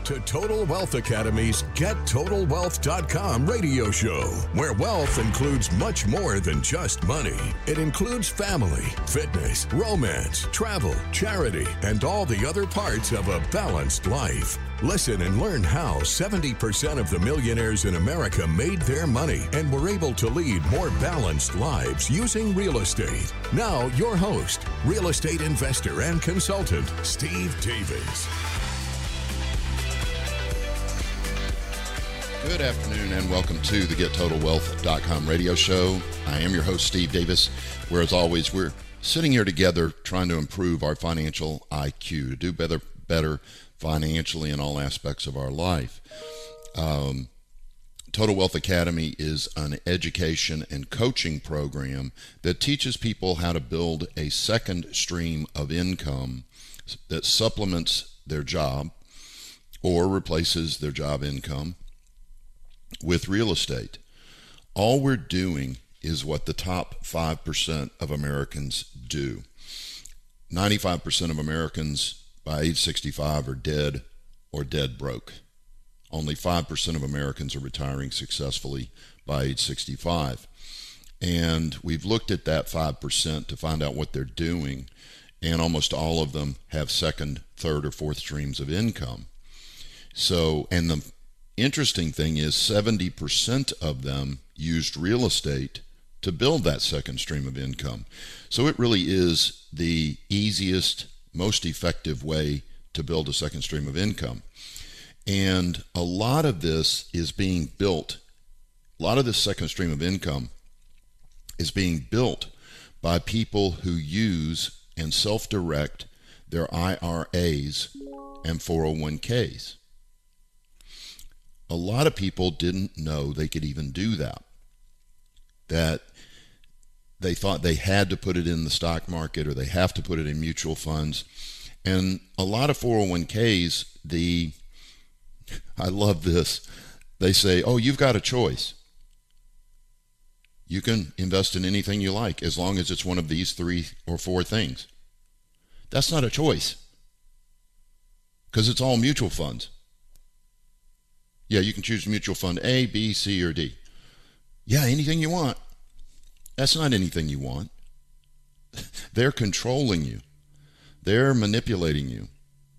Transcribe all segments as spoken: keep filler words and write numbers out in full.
to Total Wealth Academy's Get Total Wealth dot com radio show, where wealth includes much more than just money. It includes family, fitness, romance, travel, charity, and all the other parts of a balanced life. Listen and learn how seventy percent of the millionaires in America made their money and were able to lead more balanced lives using real estate. Now, your host, real estate investor and consultant, Steve Davis. Good afternoon and welcome to the Get Total Wealth dot com radio show. I am your host, Steve Davis, where as always, we're sitting here together trying to improve our financial I Q, to do better, better financially in all aspects of our life. Um, Total Wealth Academy is an education and coaching program that teaches people how to build a second stream of income that supplements their job or replaces their job income with real estate. All we're doing is what the top five percent of Americans do. ninety-five percent of Americans by age sixty-five are dead or dead broke. Only five percent of Americans are retiring successfully by age sixty-five. And we've looked at that five percent to find out what they're doing, and almost all of them have second, third, or fourth streams of income. So, and the interesting thing is seventy percent of them used real estate to build that second stream of income. So it really is the easiest, most effective way to build a second stream of income. And a lot of this is being built, a lot of this second stream of income is being built by people who use and self-direct their I R As and four oh one k's. A lot of people didn't know they could even do that. That they thought they had to put it in the stock market or they have to put it in mutual funds. And a lot of four oh one k's, the, I love this, they say, oh, you've got a choice. You can invest in anything you like as long as it's one of these three or four things. That's not a choice because it's all mutual funds. Yeah, you can choose mutual fund A, B, C, or D. Yeah, anything you want. That's not anything you want. They're controlling you. They're manipulating you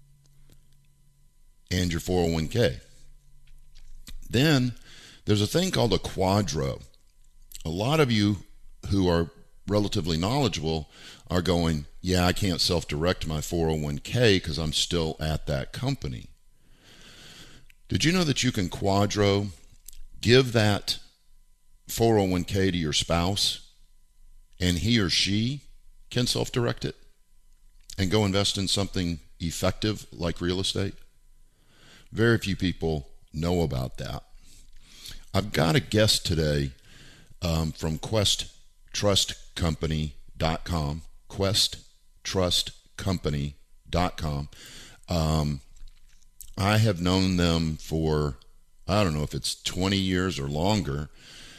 and your four oh one k. Then there's a thing called a quadro. A lot of you who are relatively knowledgeable are going, yeah, I can't self-direct my four oh one k because I'm still at that company. Did you know that you can quadro, give that four oh one k to your spouse, and he or she can self-direct it and go invest in something effective like real estate? Very few people know about that. I've got a guest today um, from Quest Trust Company dot com, Quest Trust Company dot com. Um, I have known them for, I don't know if it's twenty years or longer,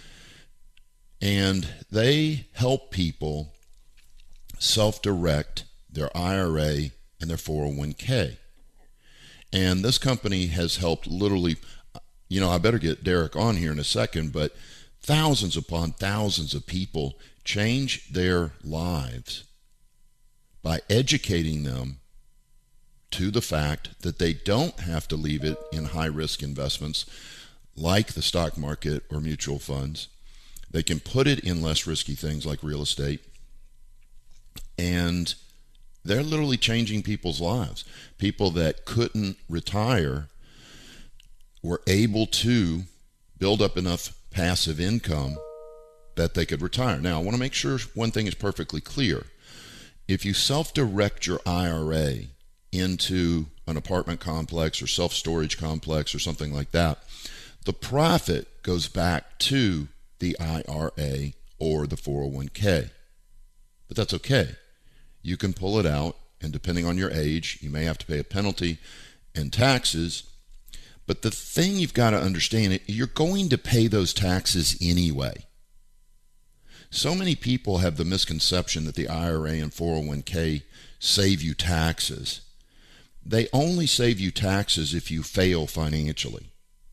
and they help people self-direct their I R A and their four oh one k. And this company has helped literally, you know, I better get Derek on here in a second, but thousands upon thousands of people change their lives by educating them to the fact that they don't have to leave it in high-risk investments like the stock market or mutual funds. They can put it in less risky things like real estate, and they're literally changing people's lives. People that couldn't retire were able to build up enough passive income that they could retire. Now, I want to make sure one thing is perfectly clear. If you self-direct your I R A into an apartment complex or self-storage complex or something like that, the profit goes back to the I R A or the four oh one k. But that's okay. You can pull it out, and depending on your age, you may have to pay a penalty and taxes. But the thing you've got to understand, you're going to pay those taxes anyway. So many people have the misconception that the I R A and four oh one k save you taxes. they only save you taxes if you fail financially.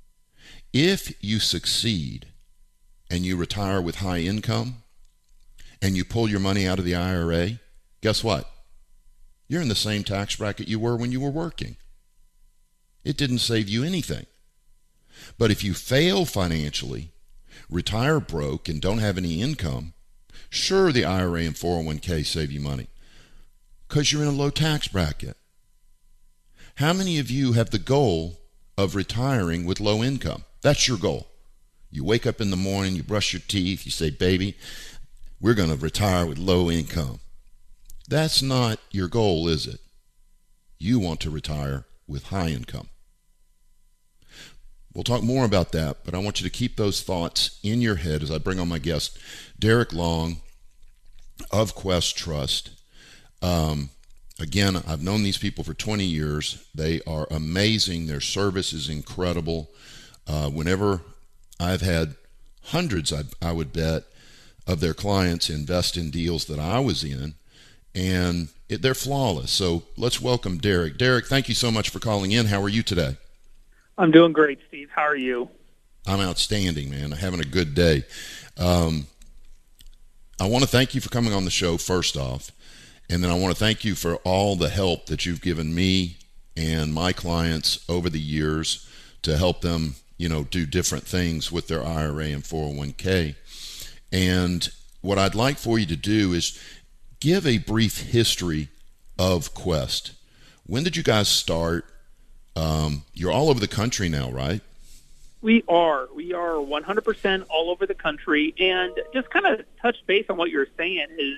If you succeed and you retire with high income and you pull your money out of the I R A, guess what? You're in the same tax bracket you were when you were working. It didn't save you anything. But if you fail financially, retire broke, and don't have any income, sure, the I R A and four oh one k save you money because you're in a low tax bracket. How many of you have the goal of retiring with low income? That's your goal. You wake up in the morning, you brush your teeth, you say, baby, we're going to retire with low income. That's not your goal, is it? You want to retire with high income. We'll talk more about that, but I want you to keep those thoughts in your head as I bring on my guest, Derek Long of Quest Trust. Um, again, I've known these people for twenty years. They are amazing. Their service is incredible. Uh, whenever I've had hundreds, I, I would bet, of their clients invest in deals that I was in, and it, they're flawless. So let's welcome Derek. Derek, thank you so much for calling in. How are you today? I'm doing great, Steve. How are you? I'm outstanding, man. I'm having a good day. Um, I want to thank you for coming on the show, first off, and then I want to thank you for all the help that you've given me and my clients over the years to help them, you know, do different things with their I R A and four oh one k. And what I'd like for you to do is give a brief history of Quest. When did you guys start? Um, you're all over the country now, right? We are. We are one hundred percent all over the country. And just kind of touch base on what you're saying is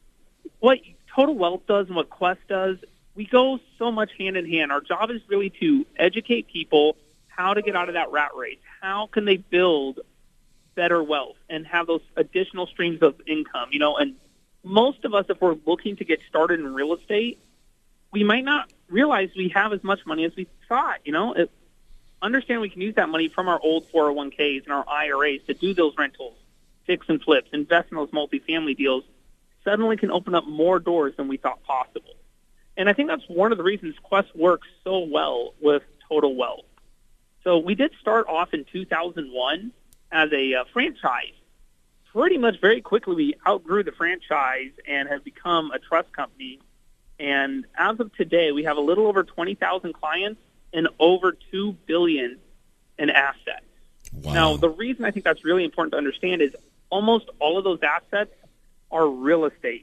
what Total Wealth does and what Quest does, we go so much hand in hand. Our job is really to educate people how to get out of that rat race. How can they build better wealth and have those additional streams of income, you know? And most of us, if we're looking to get started in real estate, we might not realize we have as much money as we thought, you know? It, understand we can use that money from our old four oh one k's and our I R As to do those rentals, fix and flips, invest in those multifamily deals, suddenly can open up more doors than we thought possible. And I think that's one of the reasons Quest works so well with Total Wealth. So we did start off in two thousand one as a uh, franchise. Pretty much very quickly we outgrew the franchise and have become a trust company. And as of today, we have a little over twenty thousand clients and over two billion dollars in assets. Wow. Now, the reason I think that's really important to understand is almost all of those assets are real estate.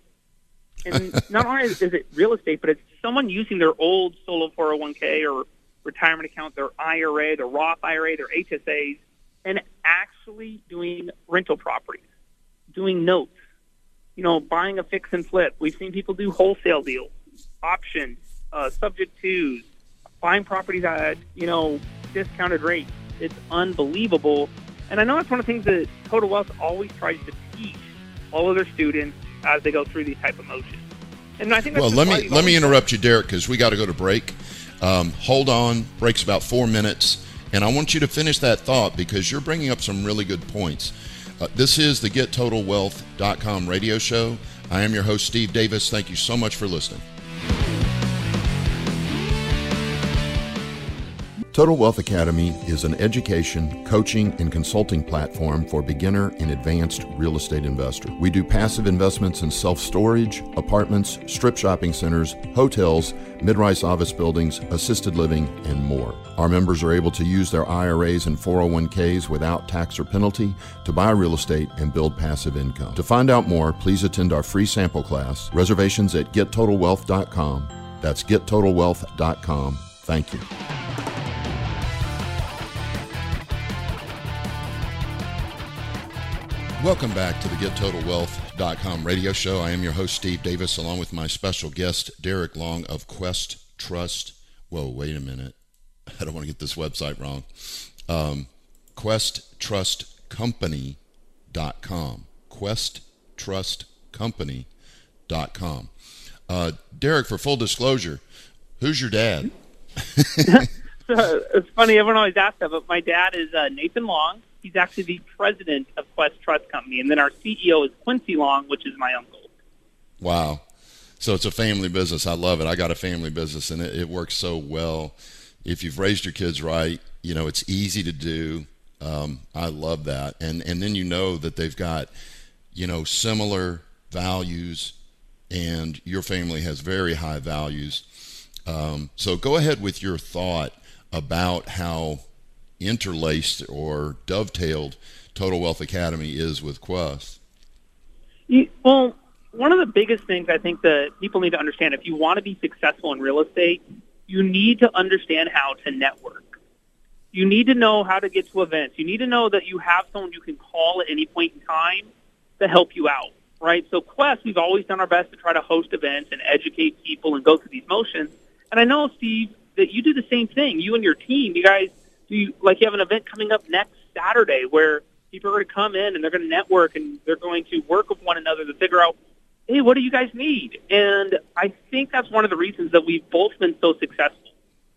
And not only is it real estate, but it's someone using their old solo four oh one k or retirement account, their I R A, their Roth I R A, their H S As, and actually doing rental properties, doing notes, you know, buying a fix and flip. We've seen people do wholesale deals, options, uh, subject twos, buying properties at, you know, discounted rates. It's unbelievable. And I know that's one of the things that Total Wealth always tries to teach all of their students as they go through these type of motions. And I think that's well, let me let me interrupt you, Derek, because we got to go to break. Um, hold on, break's about four minutes, and I want you to finish that thought because you're bringing up some really good points. Uh, this is the Get Total Wealth dot com radio show. I am your host, Steve Davis. Thank you so much for listening. Total Wealth Academy is an education, coaching, and consulting platform for beginner and advanced real estate investors. We do passive investments in self-storage, apartments, strip shopping centers, hotels, mid-rise office buildings, assisted living, and more. Our members are able to use their I R As and four oh one k's without tax or penalty to buy real estate and build passive income. To find out more, please attend our free sample class. Reservations at Get Total Wealth dot com. That's Get Total Wealth dot com. Thank you. Welcome back to the Get Total Wealth dot com radio show. I am your host, Steve Davis, along with my special guest, Derek Long of Quest Trust. Whoa, wait a minute. I don't want to get this website wrong. Um, Quest Trust Company dot com. Quest Trust Company dot com. Uh, Derek, for full disclosure, who's your dad? It's funny, everyone always asks that, but my dad is uh, Nathan Long. He's actually the president of Quest Trust Company. And then our C E O is Quincy Long, which is my uncle. Wow. So it's a family business. I love it. I got a family business, and it, it works so well. If you've raised your kids right, you know, it's easy to do. Um, I love that. And and then you know that they've got, you know, similar values, and your family has very high values. Um, so go ahead with your thought about how interlaced or dovetailed Total Wealth Academy is with Quest. You, well, one of the biggest things I think that people need to understand, if you want to be successful in real estate, you need to understand how to network. You need to know how to get to events. You need to know that you have someone you can call at any point in time to help you out, right? So Quest, we've always done our best to try to host events and educate people and go through these motions. And I know, Steve, that you do the same thing. You and your team, you guys, do you, like you have an event coming up next Saturday where people are going to come in and they're going to network and they're going to work with one another to figure out, hey, what do you guys need? And I think that's one of the reasons that we've both been so successful,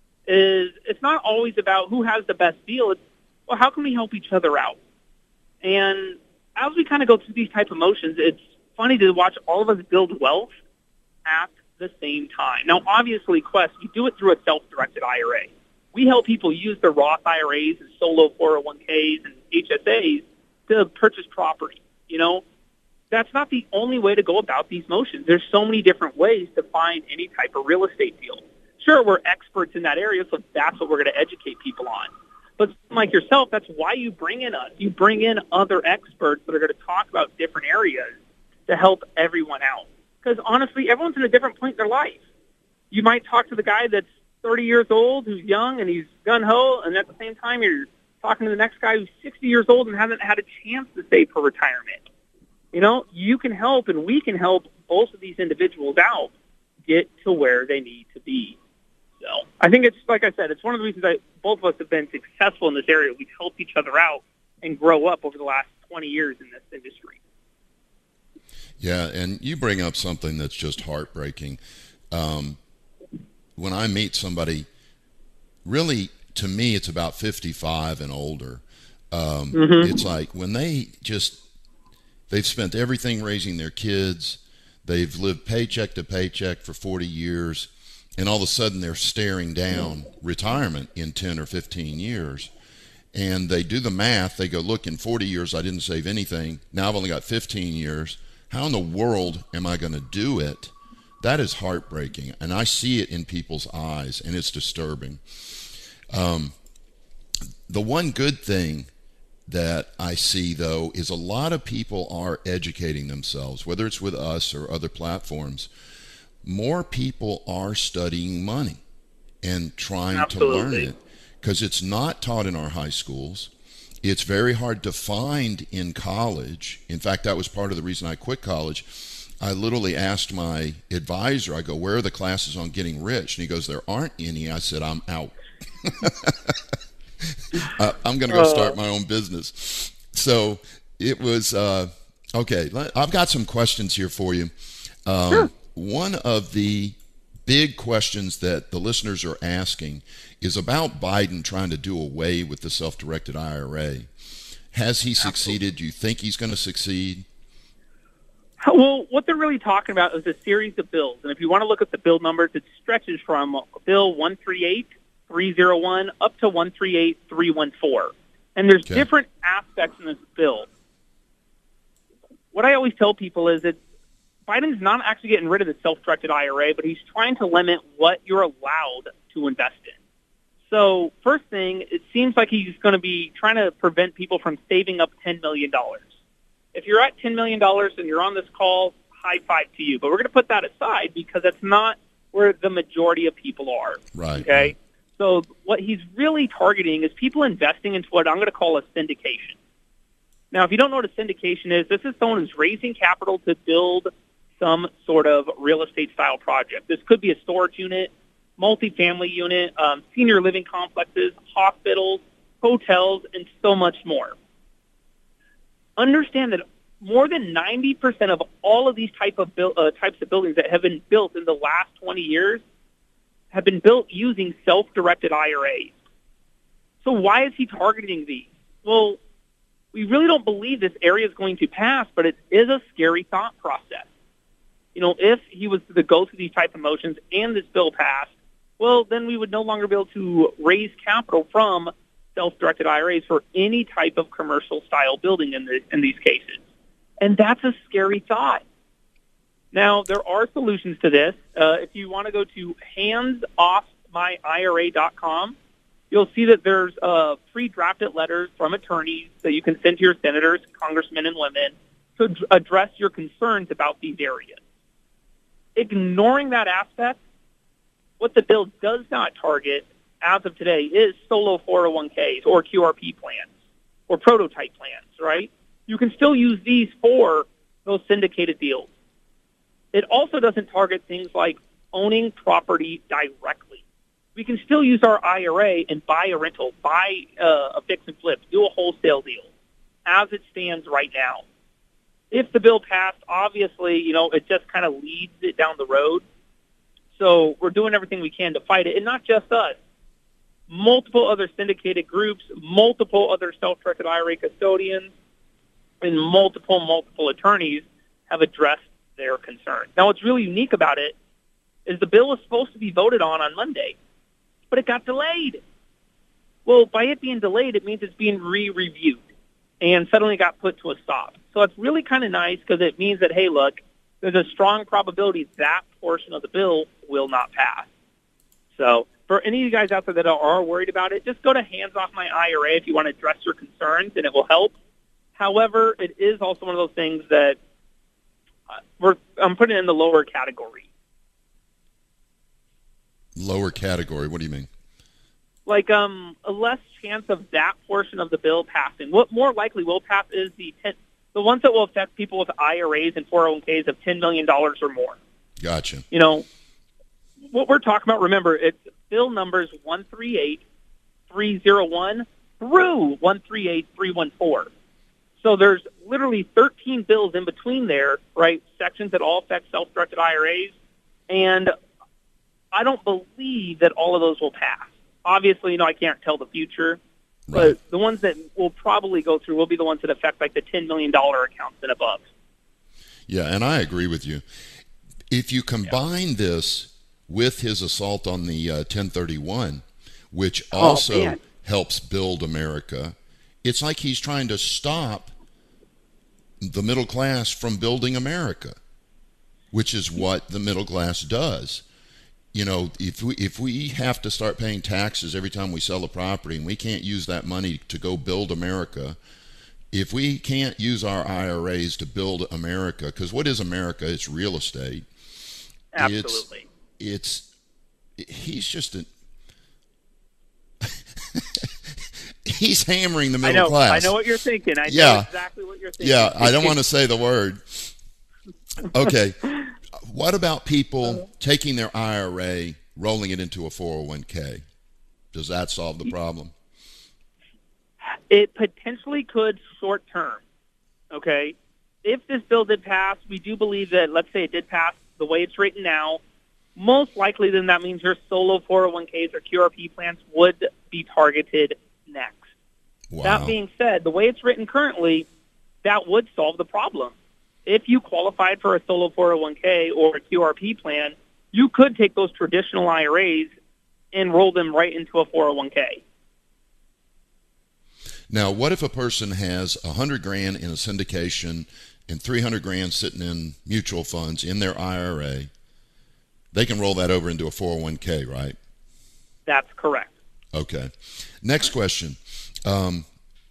is it's not always about who has the best deal. It's, well, how can we help each other out? And as we kind of go through these type of motions, it's funny to watch all of us build wealth at the same time. Now, obviously, Quest, we do it through a self-directed I R A. We help people use their Roth I R As and solo four oh one k's and H S As to purchase property. You know, that's not the only way to go about these motions. There's so many different ways to find any type of real estate deal. Sure, we're experts in that area, so that's what we're going to educate people on. But like yourself, that's why you bring in us. You bring in other experts that are going to talk about different areas to help everyone out. Because honestly, everyone's in a different point in their life. You might talk to the guy that's thirty years old, who's young, and he's gung-ho, and at the same time you're talking to the next guy who's sixty years old and hasn't had a chance to save for retirement. You know, you can help, and we can help both of these individuals out get to where they need to be. So I think it's, like I said, it's one of the reasons that both of us have been successful in this area. We've helped each other out and grow up over the last twenty years in this industry. Yeah, and you bring up something that's just heartbreaking. Um, when I meet somebody, really, to me, it's about fifty-five and older. Um, mm-hmm. It's like when they just, they've spent everything raising their kids. They've lived paycheck to paycheck for forty years. And all of a sudden they're staring down retirement in ten or fifteen years. And they do the math. They go, look, in forty years, I didn't save anything. Now I've only got fifteen years. How in the world am I going to do it? That is heartbreaking. And I see it in people's eyes, and it's disturbing. Um, the one good thing that I see, though, is a lot of people are educating themselves, whether it's with us or other platforms. More people are studying money and trying Absolutely. to learn it, because it's not taught in our high schools. It's very hard to find in college. In fact, that was part of the reason I quit college. I literally asked my advisor, I go, where are the classes on getting rich? And he goes, there aren't any. I said, I'm out. uh, I'm going to go start my own business. So it was, uh, okay, I've got some questions here for you. Um, sure. One of the big questions that the listeners are asking is about Biden trying to do away with the self-directed I R A. Has he succeeded? Do you think he's going to succeed? Well, what they're really talking about is a series of bills. And if you want to look at the bill numbers, it stretches from Bill one thirty-eight three oh one up to one thirty-eight three fourteen. And there's okay. different aspects in this bill. What I always tell people is that Biden's not actually getting rid of the self-directed I R A, but he's trying to limit what you're allowed to invest in. So first thing, it seems like he's going to be trying to prevent people from saving up ten million dollars. If you're at ten million dollars and you're on this call, high five to you. But we're going to put that aside because that's not where the majority of people are. Right. Okay. Right. So what he's really targeting is people investing into what I'm going to call a syndication. Now, if you don't know what a syndication is, this is someone who's raising capital to build some sort of real estate style project. This could be a storage unit, multifamily unit, um, senior living complexes, hospitals, hotels, and so much more. Understand that more than ninety percent of all of these type of bu- uh, types of buildings that have been built in the last twenty years have been built using self-directed I R As. So why is he targeting these? Well, we really don't believe this area is going to pass, but it is a scary thought process. You know, if he was to go through these type of motions and this bill passed, well, then we would no longer be able to raise capital from self-directed I R As for any type of commercial-style building in, the, in these cases. And that's a scary thought. Now, there are solutions to this. Uh, if you want to go to hands off my I R A dot com, you'll see that there's uh, pre-drafted letters from attorneys that you can send to your senators, congressmen, and women to d- address your concerns about these areas. Ignoring that aspect, what the bill does not target as of today is solo four oh one k's or Q R P plans or prototype plans, right? You can still use these for those syndicated deals. It also doesn't target things like owning property directly. We can still use our I R A and buy a rental, buy uh, a fix and flip, do a wholesale deal as it stands right now. If the bill passed, obviously, you know, it just kind of leads it down the road. So we're doing everything we can to fight it, and not just us. Multiple other syndicated groups, multiple other self-directed I R A custodians, and multiple, multiple attorneys have addressed their concerns. Now, what's really unique about it is the bill was supposed to be voted on on Monday, but it got delayed. Well, by it being delayed, it means it's being re-reviewed and suddenly got put to a stop. So it's really kind of nice because it means that, hey, look, there's a strong probability that portion of the bill will not pass. So for any of you guys out there that are worried about it, just go to Hands Off My I R A if you want to address your concerns, and it will help. However, it is also one of those things that uh, we're, I'm putting in the lower category. Lower category? What do you mean? Like um, a less chance of that portion of the bill passing. What more likely will pass is the ten, the ones that will affect people with I R As and four oh one k's of ten million dollars or more. Gotcha. You know, what we're talking about, remember, it's bill numbers one three eight three oh one through one three eight three one four. So there's literally thirteen bills in between there, right, sections that all affect self-directed I R As, and I don't believe that all of those will pass. Obviously, you know, I can't tell the future, right. But the ones that will probably go through will be the ones that affect like the ten million dollars accounts and above. Yeah, and I agree with you. If you combine yeah. this with his assault on the uh, ten thirty-one, which also oh, helps build America, it's like he's trying to stop the middle class from building America, which is what the middle class does. You know, if we if we have to start paying taxes every time we sell a property and we can't use that money to go build America, if we can't use our I R As to build America, because what is America? It's real estate. Absolutely. It's, it's he's just a he's hammering the middle I know, class. I know what you're thinking. I yeah. know exactly what you're thinking. Yeah, I don't want to say the word. Okay. What about people taking their I R A, rolling it into a four oh one k? Does that solve the problem? It potentially could short term. Okay. If this bill did pass, we do believe that, let's say it did pass the way it's written now, most likely then that means your solo four oh one k's or Q R P plans would be targeted next. Wow. That being said, the way it's written currently, that would solve the problem. If you qualified for a solo four oh one k or a Q R P plan, you could take those traditional I R As and roll them right into a four oh one k. Now, what if a person has a hundred grand in a syndication and three hundred grand sitting in mutual funds in their I R A? They can roll that over into a four oh one k, right? That's correct. Okay. Next question. Um,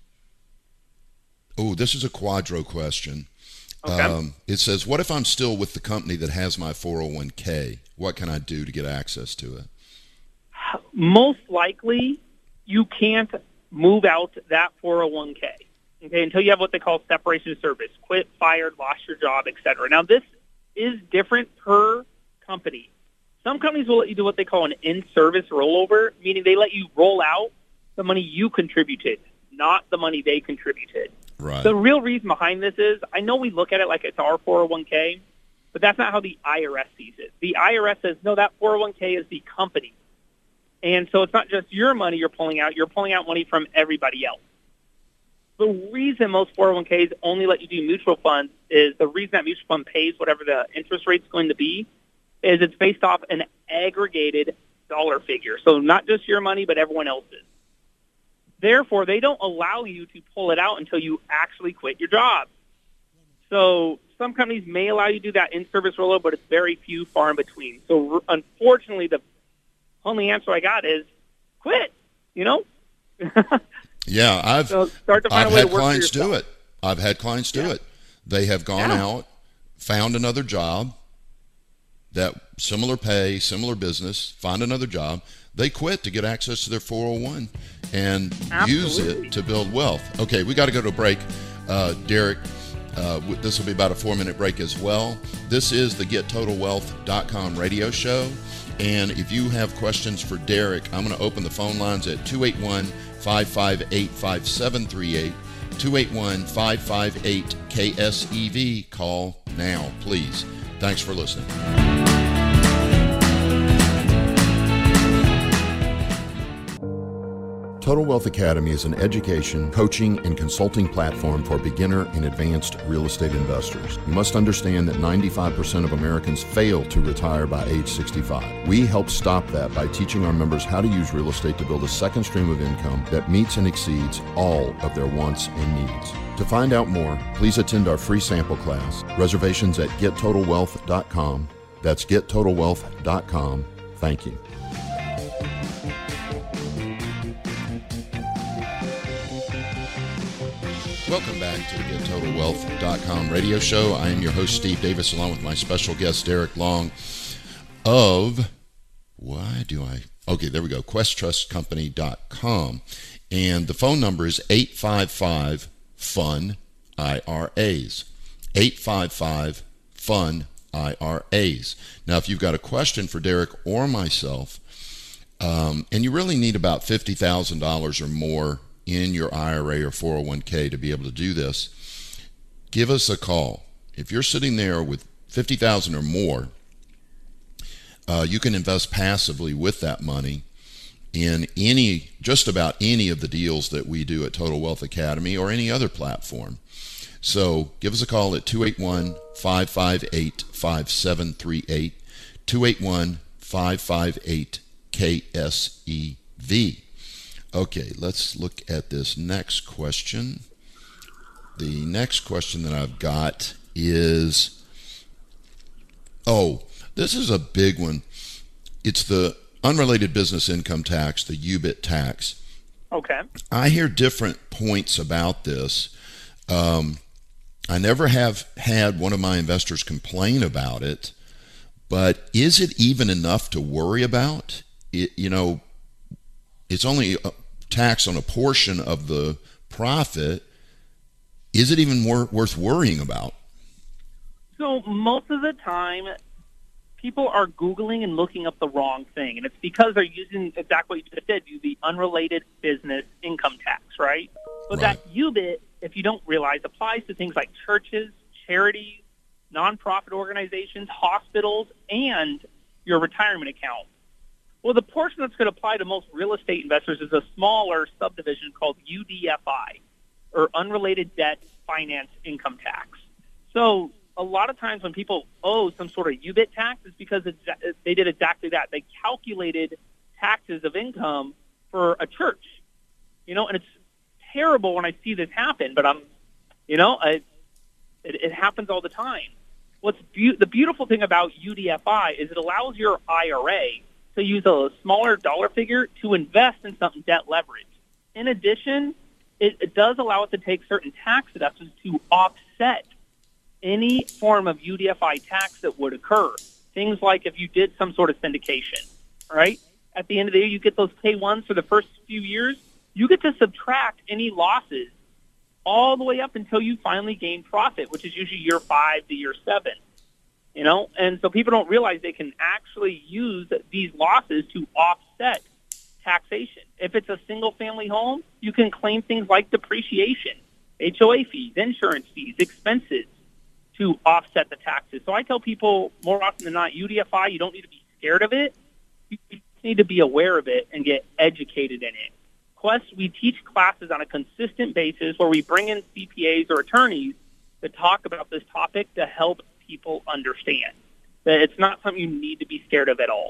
oh, this is a Quadro question. Okay. Um, it says, what if I'm still with the company that has my four oh one k? What can I do to get access to it? Most likely, you can't move out that four oh one k, okay, until you have what they call separation of service, quit, fired, lost your job, et cetera. Now, this is different per company. Some companies will let you do what they call an in-service rollover, meaning they let you roll out the money you contributed, not the money they contributed. Right. The real reason behind this is, I know we look at it like it's our four oh one k, but that's not how the I R S sees it. The I R S says, no, that four oh one k is the company. And so it's not just your money you're pulling out, you're pulling out money from everybody else. The reason most four oh one k's only let you do mutual funds is the reason that mutual fund pays whatever the interest rate's going to be is it's based off an aggregated dollar figure. So not just your money, but everyone else's. Therefore, they don't allow you to pull it out until you actually quit your job. So some companies may allow you to do that in-service rollover, but it's very few, far in between. So unfortunately, the only answer I got is quit, you know? Yeah, I've, so start to find I've a way had to work clients for do it. I've had clients do yeah. it. They have gone yeah. out, found another job, that similar pay, similar business, find another job. They quit to get access to their four oh one and Absolutely. use it to build wealth. Okay, we got to go to a break. Uh, Derek, uh, this will be about a four-minute break as well. This is the get total wealth dot com radio show. And if you have questions for Derek, I'm going to open the phone lines at two eight one, five five eight, five seven three eight, two eight one, five five eight, K S E V. Call now, please. Thanks for listening. Total Wealth Academy is an education, coaching, and consulting platform for beginner and advanced real estate investors. You must understand that ninety-five percent of Americans fail to retire by age sixty-five. We help stop that by teaching our members how to use real estate to build a second stream of income that meets and exceeds all of their wants and needs. To find out more, please attend our free sample class. Reservations at get total wealth dot com. That's get total wealth dot com. Thank you. Welcome back to the get total wealth dot com radio show. I am your host, Steve Davis, along with my special guest, Derek Long of, why do I, okay, there we go, quest trust company dot com. And the phone number is eight five five, F U N, I R As. eight five five, F U N, I R As. Now, if you've got a question for Derek or myself, um, and you really need about fifty thousand dollars or more in your I R A or four oh one k to be able to do this, give us a call. If you're sitting there with fifty thousand dollars or more, uh, you can invest passively with that money in any, just about any of the deals that we do at Total Wealth Academy or any other platform. So give us a call at two eight one, five five eight, five seven three eight, two eight one, five five eight, K S E V. Okay, let's look at this next question. The next question that I've got is, oh, this is a big one. It's the unrelated business income tax, the U B I T tax. Okay. I hear different points about this. Um, I never have had one of my investors complain about it, but is it even enough to worry about? It, you know, it's only a tax on a portion of the profit. Is it even wor- worth worrying about? So most of the time, people are Googling and looking up the wrong thing, and it's because they're using exactly what you just said, the unrelated business income tax, right? But Right. that U B I T, if you don't realize, applies to things like churches, charities, nonprofit organizations, hospitals, and your retirement account. Well, the portion that's going to apply to most real estate investors is a smaller subdivision called U D F I, or Unrelated Debt Finance Income Tax. So a lot of times when people owe some sort of U B I T tax, it's because it's, they did exactly that. They calculated taxes of income for a church, you know, and it's terrible when I see this happen, but I'm, you know, I, it, it happens all the time. What's be- the beautiful thing about U D F I is it allows your I R A to use a smaller dollar figure to invest in something debt leverage. In addition, it, it does allow it to take certain tax deductions to offset any form of U D F I tax that would occur. Things like if you did some sort of syndication, right? At the end of the year, you get those K ones for the first few years. You get to subtract any losses all the way up until you finally gain profit, which is usually year five to year seven. You know, and so people don't realize they can actually use these losses to offset taxation. If it's a single-family home, you can claim things like depreciation, H O A fees, insurance fees, expenses to offset the taxes. So I tell people more often than not, U D F I, you don't need to be scared of it. You just need to be aware of it and get educated in it. Quest, we teach classes on a consistent basis where we bring in C P As or attorneys to talk about this topic to help people understand that it's not something you need to be scared of at all.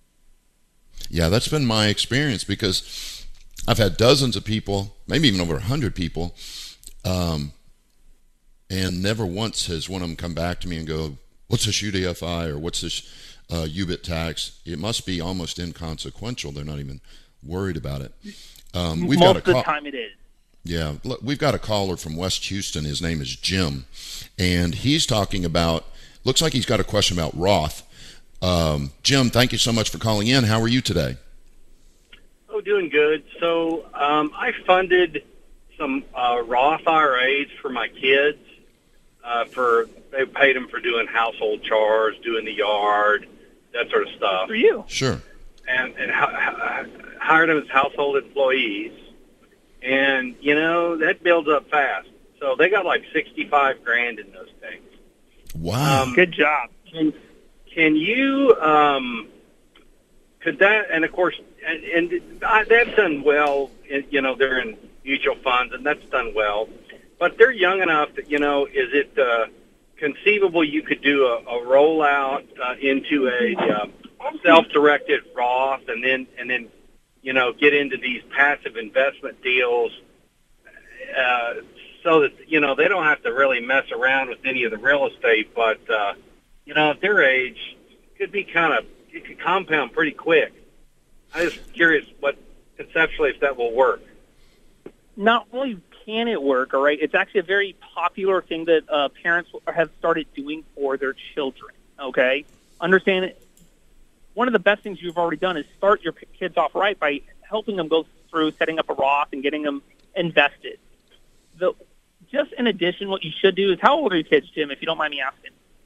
Yeah, that's been my experience because I've had dozens of people, maybe even over a hundred people, um, and never once has one of them come back to me and go, what's this U D F I or what's this uh, U B I T tax? It must be almost inconsequential. They're not even worried about it. Um, we've Most got a of the call- time it is. Yeah, look, we've got a caller from West Houston. His name is Jim, and he's talking about, looks like he's got a question about Roth. Um, Jim, thank you so much for calling in. How are you today? Oh, doing good. So um, I funded some uh, Roth I R As for my kids. Uh, for they paid them for doing household chores, doing the yard, that sort of stuff. For you. Sure. And, and h- h- hired them as household employees. And, you know, that builds up fast. So they got like sixty-five grand in those things. Wow. Um, Good job. Can, can you, um, could that, and of course, and, and I, they've done well, in, you know, they're in mutual funds, and that's done well. But they're young enough that, you know, is it uh, conceivable you could do a, a rollout uh, into a uh, self-directed Roth and then, and then, you know, get into these passive investment deals uh, so that, you know, they don't have to really mess around with any of the real estate. But, uh, you know, at their age, it could be kind of, it could compound pretty quick. I'm just curious what, conceptually, if that will work. Not only can it work, all right, it's actually a very popular thing that uh, parents have started doing for their children, okay? Understand it. One of the best things you've already done is start your kids off right by helping them go through setting up a Roth and getting them invested. The, just in addition, what you should do is, how old are your kids, Jim, if you don't mind me asking?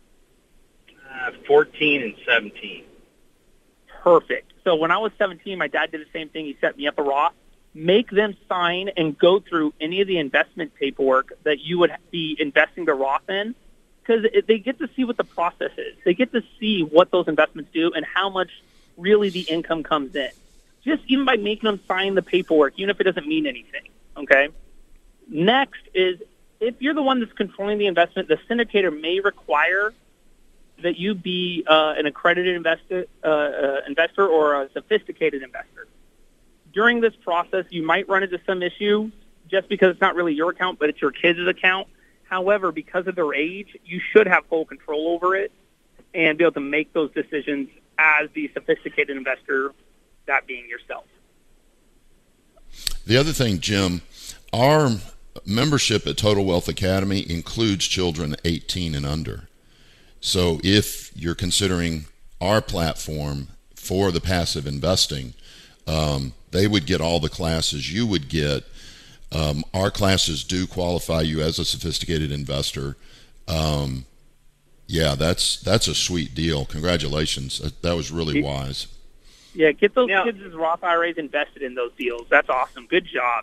Uh, fourteen and seventeen. Perfect. So when I was seventeen, my dad did the same thing. He set me up a Roth. Make them sign and go through any of the investment paperwork that you would be investing the Roth in, because they get to see what the process is. They get to see what those investments do and how much really the income comes in. Just even by making them sign the paperwork, even if it doesn't mean anything, okay? Next is, if you're the one that's controlling the investment, the syndicator may require that you be uh, an accredited investor, uh, uh, investor or a sophisticated investor. During this process, you might run into some issues just because it's not really your account, but it's your kids' account. However, because of their age, you should have full control over it and be able to make those decisions as the sophisticated investor, that being yourself. The other thing, Jim, our membership at Total Wealth Academy includes children eighteen and under. So if you're considering our platform for the passive investing, um, they would get all the classes you would get. Um, our classes do qualify you as a sophisticated investor. Um, yeah, that's that's a sweet deal. Congratulations. That, that was really wise. Yeah, get those Now, kids' Roth I R As invested in those deals. That's awesome. Good job.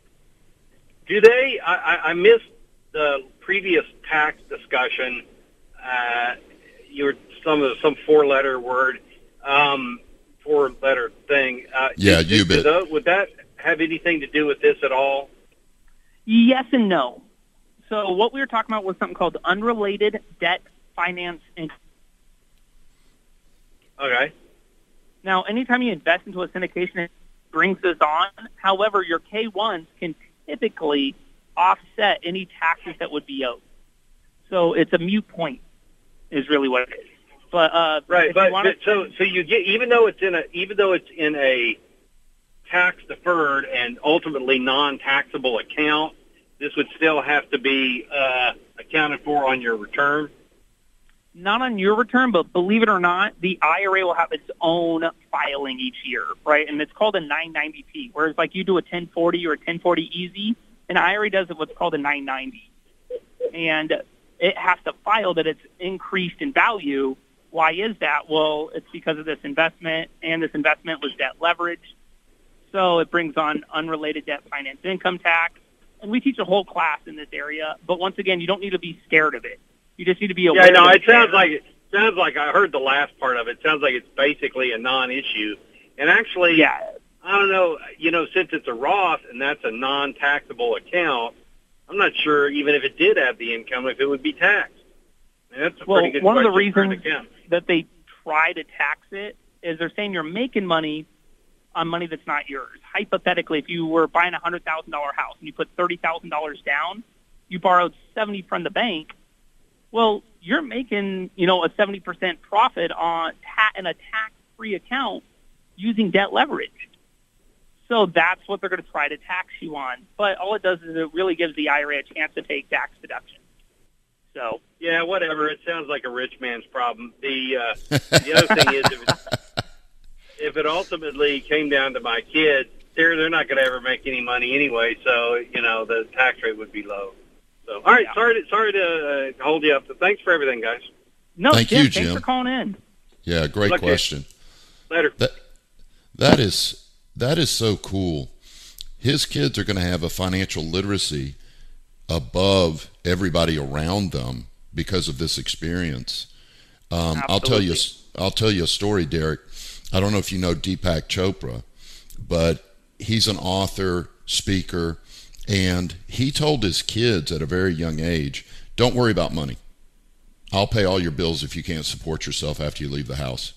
Do they, I, I, I missed the previous tax discussion. Uh, you were some of the, some four-letter word, um, four-letter thing. Uh, Yeah, did- you did bet. those- Would that have anything to do with this at all? Yes and no. So what we were talking about was something called unrelated debt finance income. Okay. Now, anytime you invest into a syndication, it brings this on. However, your K ones can typically offset any taxes that would be owed. So it's a moot point is really what it is. But uh, Right, if but, you wanna- but so so you get, even though it's in a even though it's in a tax deferred and ultimately non-taxable account, this would still have to be uh, accounted for on your return. not on your return, but believe it or not, the I R A will have its own filing each year, right? And it's called a nine ninety P, whereas like you do a ten forty or a ten forty easy, an I R A does what's called a nine ninety. And it has to file that it's increased in value. Why is that? Well, it's because of this investment, and this investment was debt leverage. So it brings on unrelated debt finance income tax. And we teach a whole class in this area. But once again, you don't need to be scared of it. You just need to be aware. Yeah, no, that it it's sounds there. like it sounds like I heard the last part of it. It sounds like it's basically a non-issue. And actually, Yeah. I don't know, you know, since it's a Roth and that's a non-taxable account, I'm not sure even if it did have the income, if it would be taxed. And that's a well, pretty good one of the question for an reasons account. that they try to tax it is they're saying you're making money on money that's not yours. Hypothetically, if you were buying a one hundred thousand dollars house and you put thirty thousand dollars down, you borrowed seventy from the bank, well, you're making, you know, a seventy percent profit on ta- in a tax-free account using debt leverage. So that's what they're going to try to tax you on. But all it does is it really gives the I R A a chance to take tax deductions. So yeah, whatever. It sounds like a rich man's problem. The uh, the other thing is, if it, if it ultimately came down to my kids, they're they're not going to ever make any money anyway. So you know the tax rate would be low. So all right, yeah. sorry to sorry to uh, hold you up, but thanks for everything, guys. No, Thank Jim, you, thanks Jim. for calling in. Yeah, great Look, question. Later. That that is that is so cool. His kids are going to have a financial literacy above everybody around them because of this experience. Um, I'll tell you. I'll tell you a story, Derek. I don't know if you know Deepak Chopra, but he's an author, speaker, and he told his kids at a very young age, "Don't worry about money. I'll pay all your bills if you can't support yourself after you leave the house.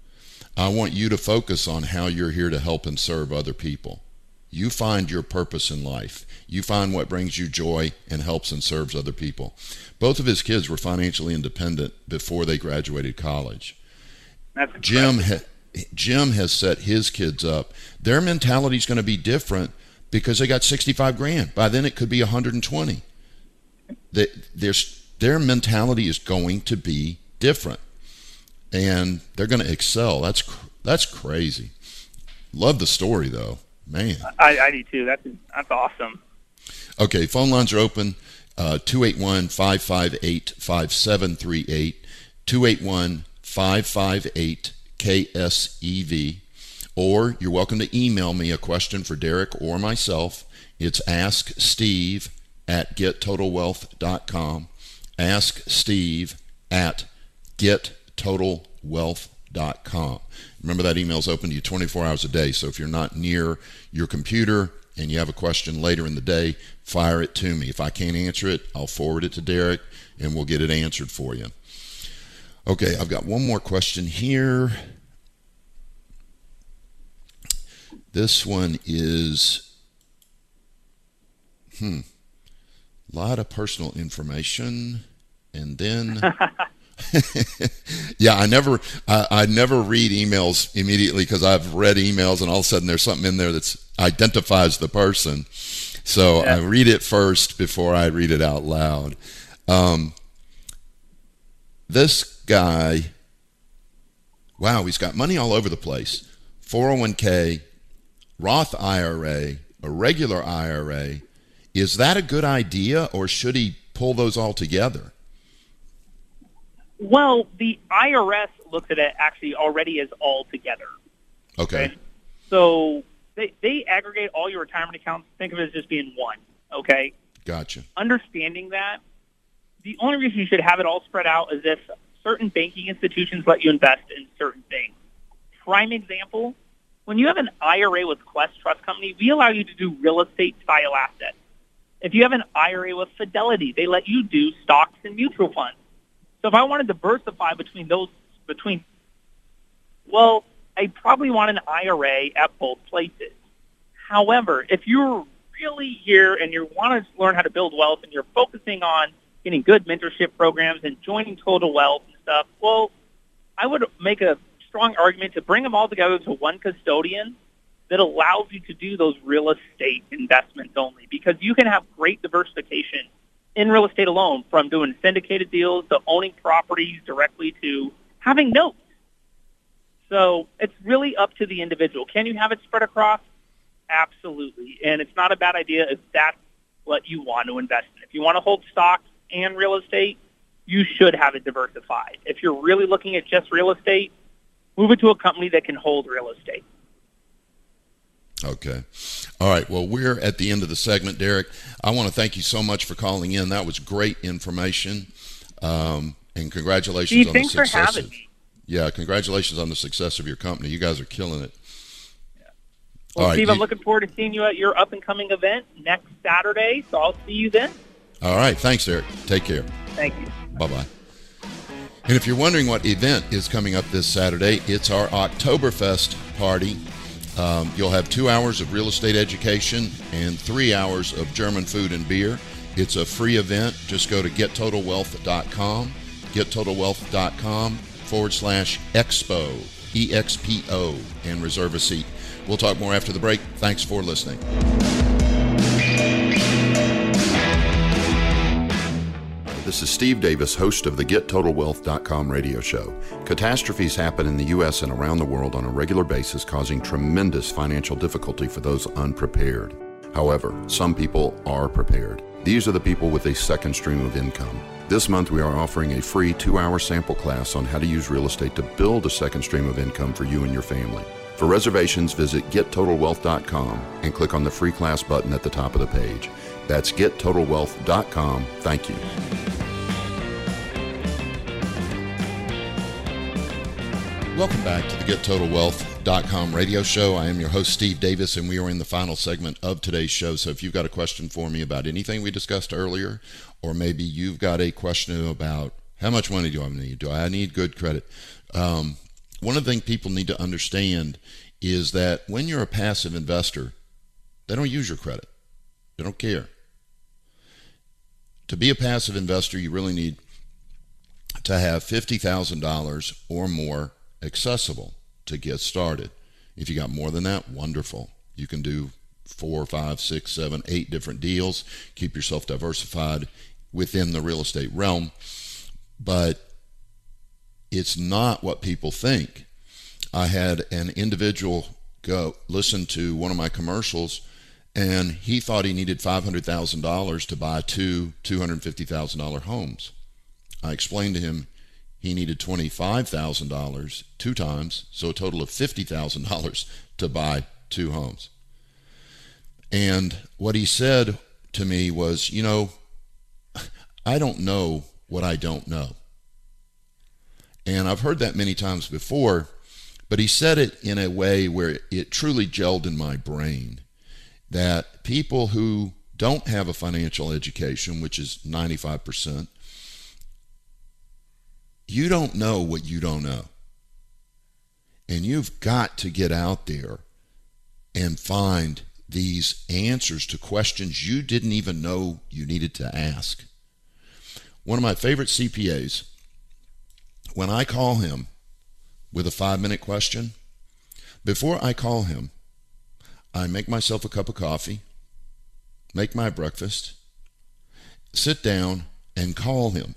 I want you to focus on how you're here to help and serve other people. You find your purpose in life. You find what brings you joy and helps and serves other people." Both of his kids were financially independent before they graduated college. That's Jim, ha- Jim has set his kids up. Their mentality is going to be different because they got sixty-five grand. By then it could be one hundred twenty. They, there's, their mentality is going to be different, and they're going to excel. That's cr- that's crazy. Love the story, though. Man. I, I do too. That's that's awesome. Okay, phone lines are open. Uh, two eight one, five five eight, five seven three eight, two eight one, five five eight, K S E V. Or you're welcome to email me a question for Derek or myself. It's ask steve at get total wealth dot com. Ask Steve at get total wealth dot com. Remember, that email is open to you twenty-four hours a day. So if you're not near your computer and you have a question later in the day, fire it to me. If I can't answer it, I'll forward it to Derek and we'll get it answered for you. Okay, I've got one more question here. This one is, hmm, a lot of personal information, and then, yeah, I never, I, I never read emails immediately because I've read emails, and all of a sudden there's something in there that identifies the person. So yeah. I read it first before I read it out loud. Um, this guy, wow, he's got money all over the place. four oh one k, Roth I R A, a regular I R A. Is that a good idea, or should he pull those all together? Well, the I R S looks at it actually already as all together. Okay. okay? So they, they aggregate all your retirement accounts. Think of it as just being one, okay? Gotcha. Understanding that, the only reason you should have it all spread out is if certain banking institutions let you invest in certain things. Prime example, when you have an I R A with Quest Trust Company, we allow you to do real estate style assets. If you have an I R A with Fidelity, they let you do stocks and mutual funds. So if I want to diversify between those, between, well, I probably want an I R A at both places. However, if you're really here and you want to learn how to build wealth and you're focusing on getting good mentorship programs and joining Total Wealth and stuff, well, I would make a strong argument to bring them all together to one custodian that allows you to do those real estate investments only, because you can have great diversification in real estate alone, from doing syndicated deals to owning properties directly to having notes. So it's really up to the individual. Can you have it spread across? Absolutely. And it's not a bad idea if that's what you want to invest in. If you want to hold stocks and real estate, you should have it diversified. If you're really looking at just real estate, move it to a company that can hold real estate. Okay. All right. Well, we're at the end of the segment, Derek. I want to thank you so much for calling in. That was great information. Um, and congratulations Steve, on the thanks for success. having Of, me. yeah, congratulations on the success of your company. You guys are killing it. Yeah. Well, All Steve, right, I'm you, looking forward to seeing you at your up-and-coming event next Saturday, so I'll see you then. All right. Thanks, Eric. Take care. Thank you. Bye-bye. And if you're wondering what event is coming up this Saturday, it's our Oktoberfest party. Um, you'll have two hours of real estate education and three hours of German food and beer. It's a free event. Just go to get total wealth dot com, get total wealth dot com forward slash expo, E X P O, and reserve a seat. We'll talk more after the break. Thanks for listening. This is Steve Davis, host of the get total wealth dot com radio show. Catastrophes happen in the U S and around the world on a regular basis, causing tremendous financial difficulty for those unprepared. However, some people are prepared. These are the people with a second stream of income. This month, we are offering a free two-hour sample class on how to use real estate to build a second stream of income for you and your family. For reservations, visit get total wealth dot com and click on the free class button at the top of the page. That's get total wealth dot com. Thank you. Welcome back to the get total wealth dot com radio show. I am your host, Steve Davis, and we are in the final segment of today's show. So if you've got a question for me about anything we discussed earlier, or maybe you've got a question about how much money do I need? Do I need good credit? Um, one of the things people need to understand is that when you're a passive investor, they don't use your credit. They don't care. To be a passive investor, you really need to have fifty thousand dollars or more accessible to get started. If you got more than that, wonderful. You can do four, five, six, seven, eight different deals. Keep yourself diversified within the real estate realm. But it's not what people think. I had an individual go listen to one of my commercials, and he thought he needed five hundred thousand dollars to buy two two hundred fifty thousand dollars homes. I explained to him he needed twenty-five thousand dollars two times, so a total of fifty thousand dollars to buy two homes. And what he said to me was, you know, I don't know what I don't know. And I've heard that many times before, but he said it in a way where it truly gelled in my brain, that people who don't have a financial education, which is ninety-five percent, you don't know what you don't know. And you've got to get out there and find these answers to questions you didn't even know you needed to ask. One of my favorite C P As, when I call him with a five-minute question, before I call him, I make myself a cup of coffee, make my breakfast, sit down, and call him.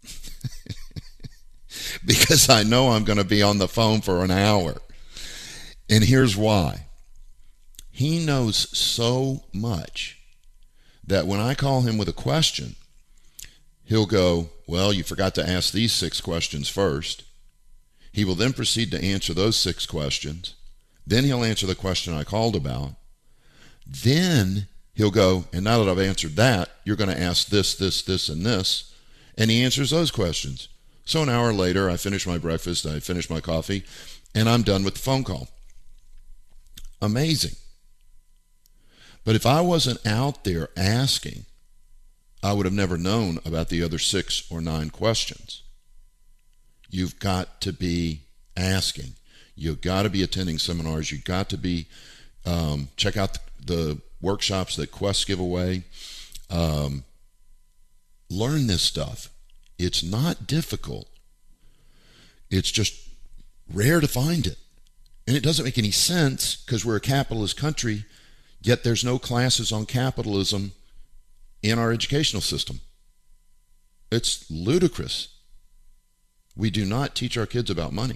Because I know I'm going to be on the phone for an hour. And here's why. He knows so much that when I call him with a question, he'll go, well, you forgot to ask these six questions first. He will then proceed to answer those six questions. Then he'll answer the question I called about. Then he'll go, and now that I've answered that, you're going to ask this, this, this, and this. And he answers those questions. So an hour later, I finish my breakfast, I finish my coffee, and I'm done with the phone call. Amazing. But if I wasn't out there asking, I would have never known about the other six or nine questions. You've got to be asking. You've got to be attending seminars. You've got to be, um, check out the, the workshops that Quest give away. Um, learn this stuff. It's not difficult. It's just rare to find it. And it doesn't make any sense because we're a capitalist country, yet there's no classes on capitalism in our educational system. It's ludicrous. We do not teach our kids about money.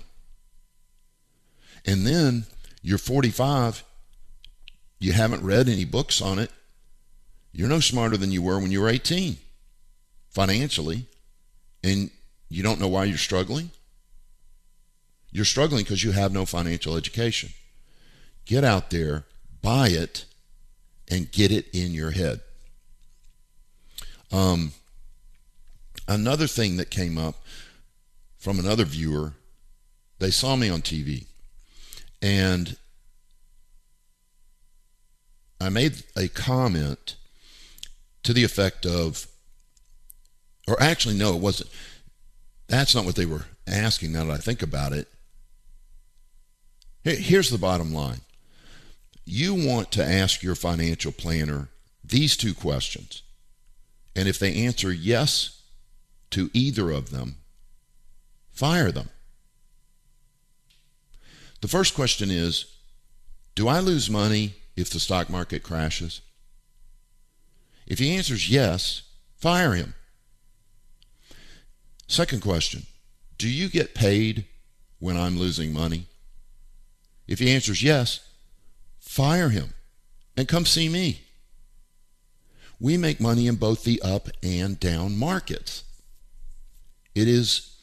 And then you're forty-five, you haven't read any books on it. You're no smarter than you were when you were eighteen, financially. And you don't know why you're struggling? You're struggling because you have no financial education. Get out there, buy it, and get it in your head. Um, another thing that came up from another viewer, they saw me on T V, and I made a comment to the effect of, Or actually, no, it wasn't. That's not what they were asking now that I think about it. Here's the bottom line. You want to ask your financial planner these two questions. And if they answer yes to either of them, fire them. The first question is, do I lose money if the stock market crashes? If he answers yes, fire him. Second question, do you get paid when I'm losing money? If he answers yes, fire him and come see me. We make money in both the up and down markets. It is,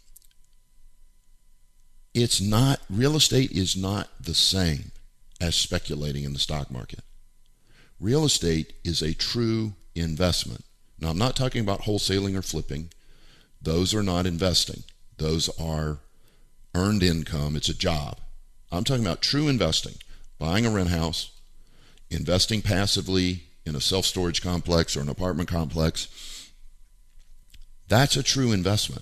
it's not, real estate is not the same as speculating in the stock market. Real estate is a true investment. Now, I'm not talking about wholesaling or flipping. Those are not investing. Those are earned income. It's a job. I'm talking about true investing, buying a rent house, investing passively in a self-storage complex or an apartment complex. That's a true investment.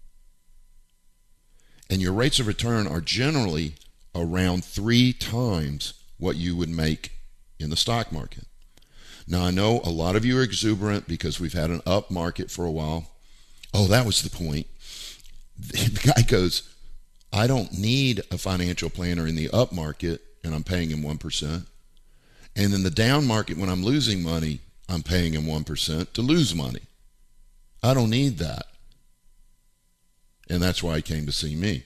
And your rates of return are generally around three times what you would make in the stock market. Now, I know a lot of you are exuberant because we've had an up market for a while. Oh, that was the point. The guy goes, I don't need a financial planner in the up market, and I'm paying him one percent. And in the down market, when I'm losing money, I'm paying him one percent to lose money. I don't need that. And that's why he came to see me.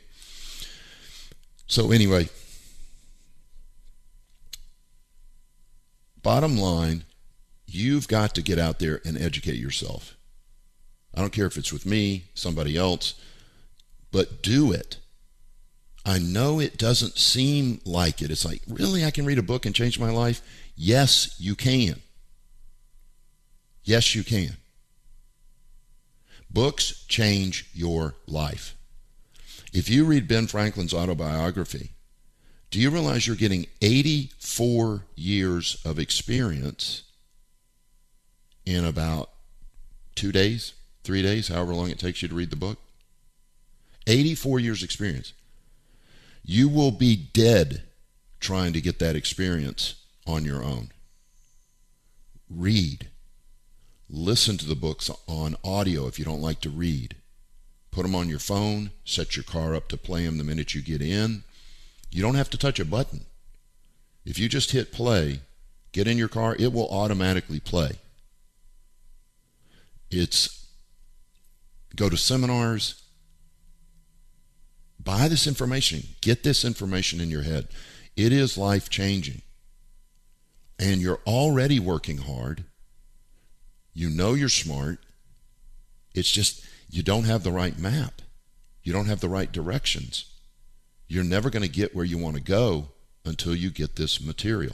So anyway, bottom line, you've got to get out there and educate yourself. I don't care if it's with me, somebody else, but do it. I know it doesn't seem like it. It's like, really, I can read a book and change my life? Yes, you can. Yes, you can. Books change your life. If you read Ben Franklin's autobiography, do you realize you're getting eighty-four years of experience in about two days, three days, however long it takes you to read the book? eighty-four years experience. You will be dead trying to get that experience on your own. Read. Listen to the books on audio if you don't like to read. Put them on your phone. Set your car up to play them the minute you get in. You don't have to touch a button. If you just hit play, get in your car, it will automatically play. It's go to seminars. Buy this information. Get this information in your head. It is life-changing. And you're already working hard. You know you're smart. It's just you don't have the right map. You don't have the right directions. You're never going to get where you want to go until you get this material.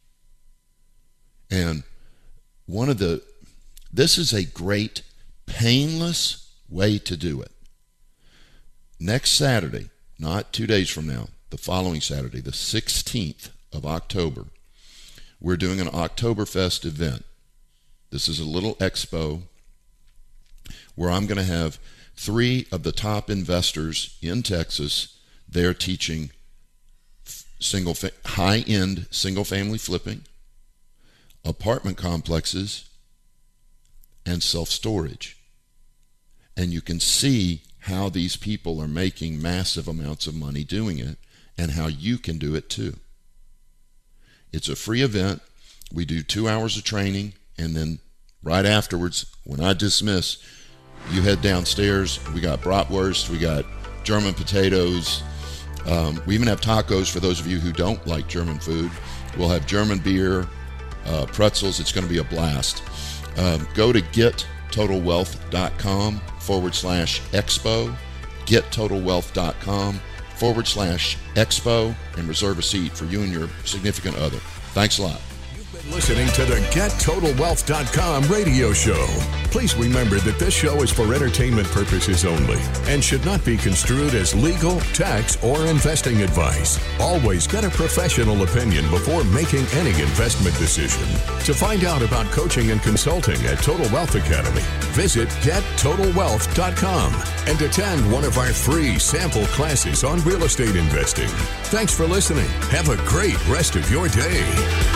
And one of the, this is a great, painless way to do it. Next Saturday, not two days from now, the following Saturday, the sixteenth of October, we're doing an Oktoberfest event. This is a little expo where I'm going to have three of the top investors in Texas. They're teaching single fa- high-end single-family flipping, apartment complexes, and self-storage. And you can see how these people are making massive amounts of money doing it and how you can do it too. It's a free event. We do two hours of training, and then right afterwards, when I dismiss, you head downstairs. We got bratwurst, we got German potatoes. Um, we even have tacos for those of you who don't like German food. We'll have German beer, uh, pretzels. It's going to be a blast. Um, go to gettotalwealth.com forward slash expo, gettotalwealth.com forward slash expo, and reserve a seat for you and your significant other. Thanks a lot. Been listening to the Get Total Wealth dot com radio show. Please remember that this show is for entertainment purposes only and should not be construed as legal, tax, or investing advice. Always get a professional opinion before making any investment decision. To find out about coaching and consulting at Total Wealth Academy, visit Get Total Wealth dot com and attend one of our free sample classes on real estate investing. Thanks for listening. Have a great rest of your day.